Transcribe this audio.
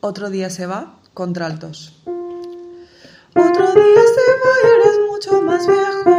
Otro día se va, contraltos. Otro día se va y eres mucho más viejo.